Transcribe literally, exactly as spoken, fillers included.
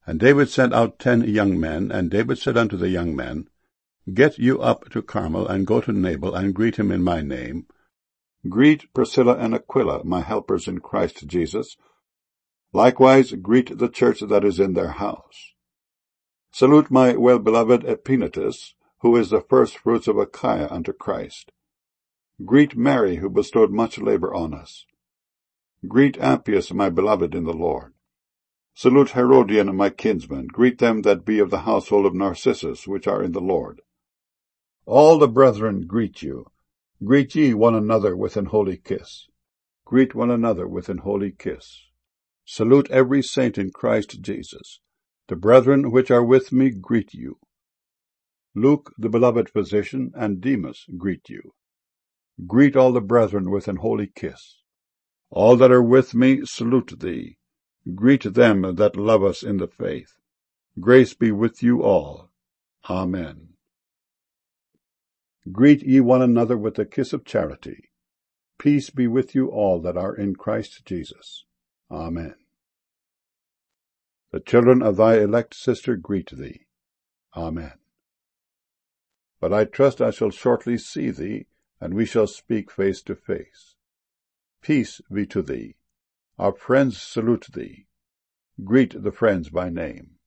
And David sent out ten young men, and David said unto the young men, Get you up to Carmel, and go to Nabal, and greet him in my name. Greet Priscilla and Aquila, my helpers in Christ Jesus. Likewise greet the church that is in their house. Salute my well-beloved Epaenetus, who is the firstfruits of Achaia unto Christ. Greet Mary, who bestowed much labor on us. Greet Appius, my beloved in the Lord. Salute Herodion, my kinsman. Greet them that be of the household of Narcissus, which are in the Lord. All the brethren greet you. Greet ye one another with an holy kiss. Greet one another with an holy kiss. Salute every saint in Christ Jesus. The brethren which are with me greet you. Luke, the beloved physician, and Demas greet you. Greet all the brethren with an holy kiss. All that are with me salute thee. Greet them that love us in the faith. Grace be with you all. Amen. Greet ye one another with the kiss of charity. Peace be with you all that are in Christ Jesus. Amen. The children of thy elect sister greet thee. Amen. But I trust I shall shortly see thee, and we shall speak face to face. Peace be to thee. Our friends salute thee. Greet the friends by name.